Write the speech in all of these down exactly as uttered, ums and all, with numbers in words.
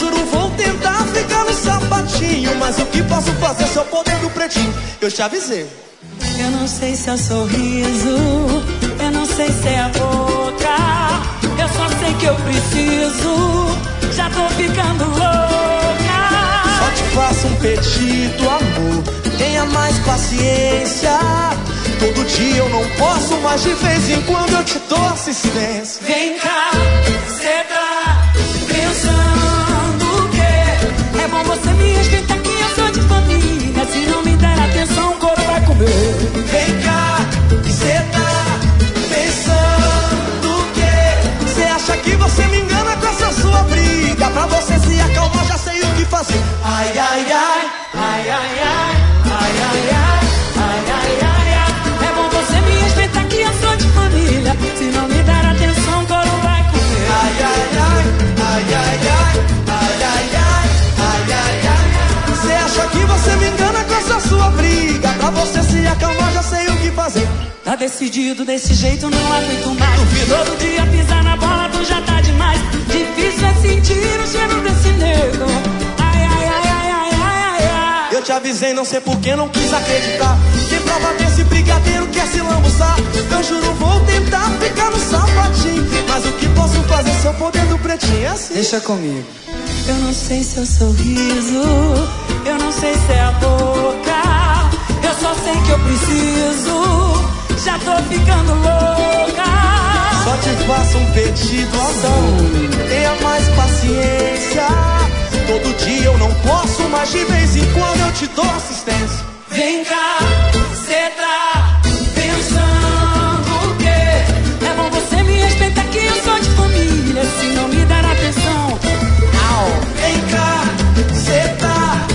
juro vou tentar ficar no sapatinho, mas o que posso fazer se eu poder do pretinho? Eu te avisei. Eu não sei se é o sorriso, eu não sei se é a boca, eu só sei que eu preciso, já tô ficando louca. Só te faço um pedido, amor, tenha mais paciência. Todo dia eu não posso, mas de vez em quando eu te dou assistência. Vem cá, cê tá pensando o quê? É bom você me respeitar que eu sou de família, se não me der atenção o couro vai comer. Vem cá, cê tá pensando o quê? Cê acha que você me engana com essa sua briga? Pra você se acalmar já sei o que fazer. Ai, ai, ai, ai, ai, ai, ai, ai, ai, ai, ai, ai. É bom você me respeitar que eu sou de família, se não me der atenção o couro vai comer. Ai, ai, ai, ai, ai, ai, ai, ai, ai, ai, ai, ai. Cê acha que você me engana com essa sua briga? Pra você se acalmar já sei o que fazer. Tá decidido desse jeito, não aguento mais. Duvido. Todo dia pisar na bola, tu já tá demais. Difícil é sentir o cheiro desse nego. Ai, ai, ai, ai, ai, ai, ai, ai. Eu te avisei, não sei por que não quis acreditar. Quem prova que esse brigadeiro quer se lambuçar. Eu juro vou tentar ficar no sapatinho, mas o que posso fazer se eu poder do pretinho é assim. Deixa comigo. Eu não sei se é o sorriso, eu não sei se é a boca, eu só sei que eu preciso, já tô ficando louca. Só te faço um pedido, amor, tenha mais paciência. Todo dia eu não posso, mas de vez em quando eu te dou assistência. Vem cá, cê tá pensando o quê? É bom você me respeitar que eu sou de família, se não me dar atenção. Au. Vem cá, cê tá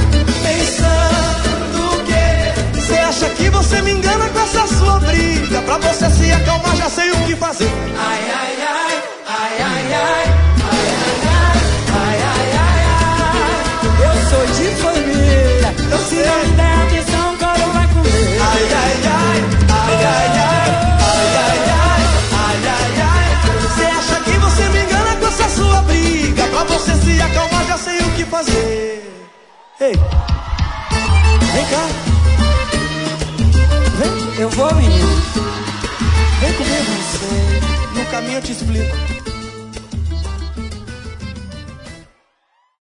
pensando o quê? Cê acha que você me engana com essa sua briga? Pra você se acalmar já sei o que fazer. Ai, ai, ai, ai, ai, ai, ai, ai, ai, ai, ai, ai. Eu sou de família, Eu se sei. não me der atenção, o couro vai comer. Ai, ai, ai, ai, ai, ai, ai, ai, ai, ai, ai, ai. Cê acha que você me engana com essa sua briga? Pra você se acalmar já sei o que fazer. Ei, vem cá. Vem, Eu vou, menino. vem comigo. No caminho eu te explico.